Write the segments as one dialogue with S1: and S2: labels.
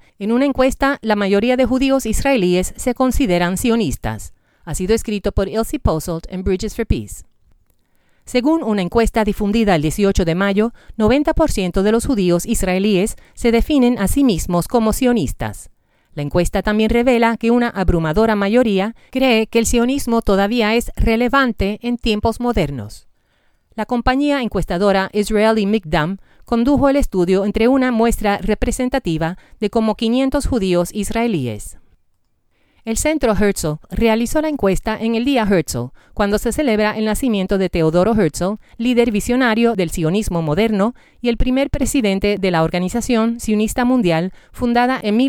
S1: En una encuesta, la mayoría de judíos israelíes se consideran sionistas. Ha sido escrito por Elsie Posselt en Bridges for Peace. Según una encuesta difundida el 18 de mayo, 90% de los judíos israelíes se definen a sí mismos como sionistas. La encuesta también revela que una abrumadora mayoría cree que el sionismo todavía es relevante en tiempos modernos. La compañía encuestadora Israeli Mikdam condujo el estudio entre una muestra representativa de como 500 judíos israelíes. El Centro Herzl realizó la encuesta en el Día Herzl, cuando se celebra el nacimiento de Teodoro Herzl, líder visionario del sionismo moderno y el primer presidente de la Organización Sionista Mundial, fundada en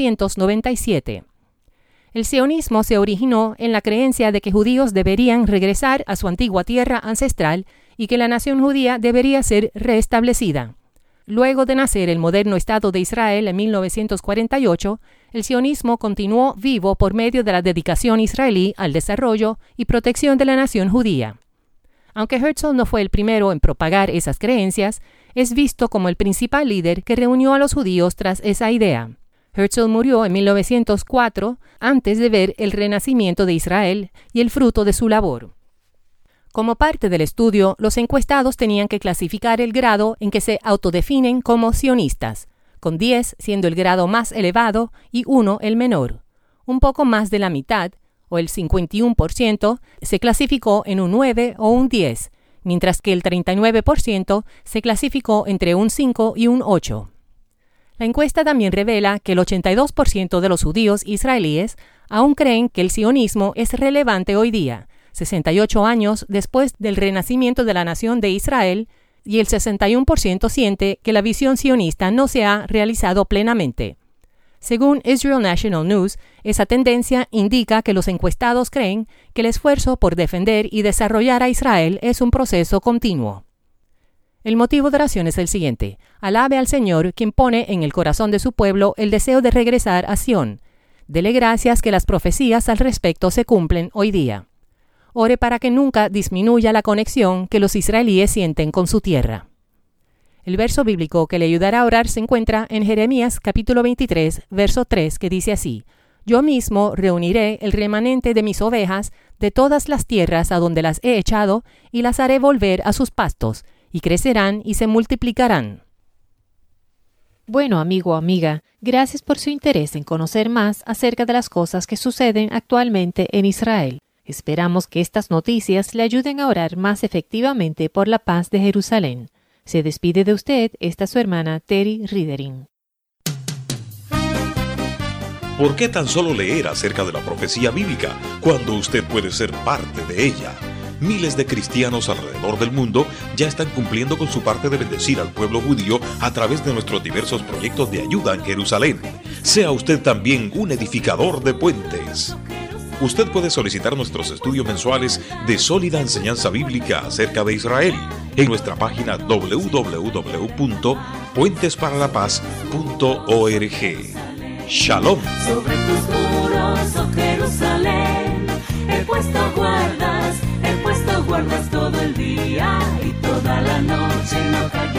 S1: 1897. El sionismo se originó en la creencia de que judíos deberían regresar a su antigua tierra ancestral y que la nación judía debería ser restablecida. Luego de nacer el moderno Estado de Israel en 1948, el sionismo continuó vivo por medio de la dedicación israelí al desarrollo y protección de la nación judía. Aunque Herzl no fue el primero en propagar esas creencias, es visto como el principal líder que reunió a los judíos tras esa idea. Herzl murió en 1904, antes de ver el renacimiento de Israel y el fruto de su labor. Como parte del estudio, los encuestados tenían que clasificar el grado en que se autodefinen como sionistas, con 10 siendo el grado más elevado y 1 el menor. Un poco más de la mitad, o el 51%, se clasificó en un 9 o un 10, mientras que el 39% se clasificó entre un 5 y un 8. La encuesta también revela que el 82% de los judíos israelíes aún creen que el sionismo es relevante hoy día, 68 años después del renacimiento de la nación de Israel, y el 61% siente que la visión sionista no se ha realizado plenamente. Según Israel National News, esa tendencia indica que los encuestados creen que el esfuerzo por defender y desarrollar a Israel es un proceso continuo. El motivo de oración es el siguiente: alabe al Señor, quien pone en el corazón de su pueblo el deseo de regresar a Sión. Dele gracias que las profecías al respecto se cumplen hoy día. Ore para que nunca disminuya la conexión que los israelíes sienten con su tierra. El verso bíblico que le ayudará a orar se encuentra en Jeremías capítulo 23, verso 3, que dice así: Yo mismo reuniré el remanente de mis ovejas de todas las tierras a donde las he echado, y las haré volver a sus pastos, y crecerán y se multiplicarán. Bueno, amigo o amiga, gracias por su interés en conocer más acerca de las cosas que suceden actualmente en Israel. Esperamos que estas noticias le ayuden a orar más efectivamente por la paz de Jerusalén. Se despide de usted esta su hermana Terry Ridering.
S2: ¿Por qué tan solo leer acerca de la profecía bíblica cuando usted puede ser parte de ella? Miles de cristianos alrededor del mundo ya están cumpliendo con su parte de bendecir al pueblo judío a través de nuestros diversos proyectos de ayuda en Jerusalén. Sea usted también un edificador de puentes. Usted puede solicitar nuestros estudios mensuales de sólida enseñanza bíblica acerca de Israel en nuestra página www.puentesparalapaz.org. Shalom.
S3: Sobre tus muros, oh Jerusalén, he puesto guardas todo el día y toda la noche no callaré.